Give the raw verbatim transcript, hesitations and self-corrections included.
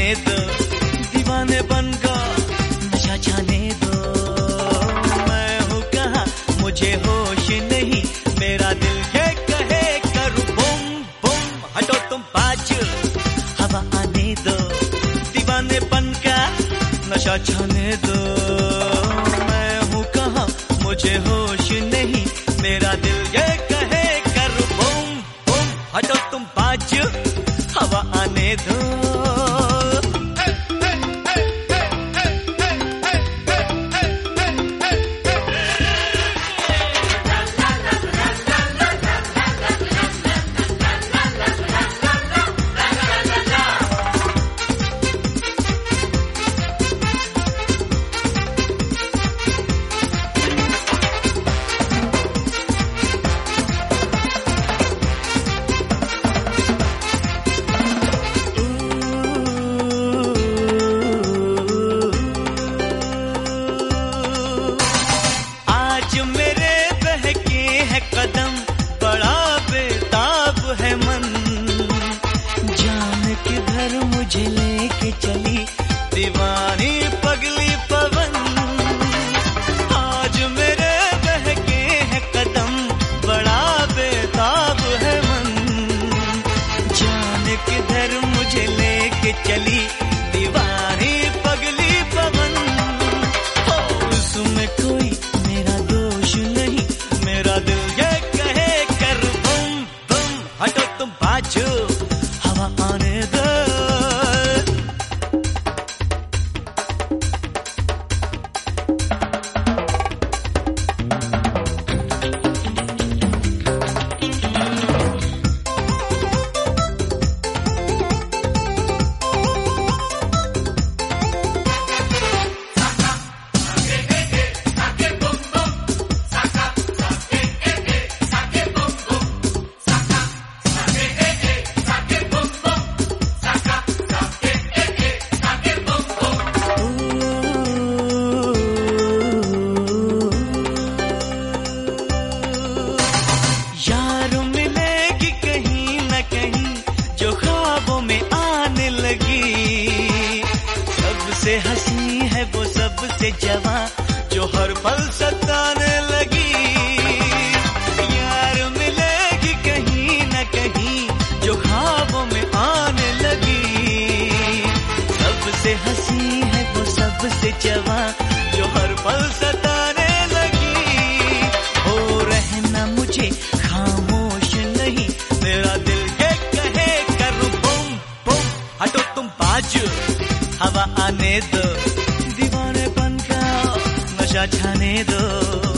आने दो, दीवाने बनकर नशा छाने दो। मैं हूँ कहाँ मुझे होश नहीं, मेरा दिल ये कहे करूँ बुम बुम। हटो तुम बाजू, हवा आने दो, दीवाने बनकर नशा छाने दो। मैं हूँ कहाँ मुझे होश नहीं, मेरा दिल ये कहे करूँ बुम बुम। हटो तुम बाजू, हवा आने दो। कदम बड़ा बेताब है मन, जान किधर मुझे लेके चली दीवानी पगली पवन। आज मेरे बहके है कदम, बड़ा बेताब है मन, जान किधर मुझे लेके चली दीवानी पगली पवन। हो उसमें कोई मेरा दोष नहीं, मेरा दिल हटो तुम बाजू, हवा आने दो। सबसे हंसी है वो सबसे जवां, जो हर पल सताने लगी। यार मिलेगी कहीं न कहीं, जो ख्वाबों में आने लगी। सबसे हंसी है वो सबसे जवां, जो हर पल सताने लगी। हो रहना मुझे खामोश नहीं, मेरा दिल ये कहे करूँ बुम बुम। हटो तुम बाजू, हवा आने दो, दीवाने बनकर नशा छाने दो।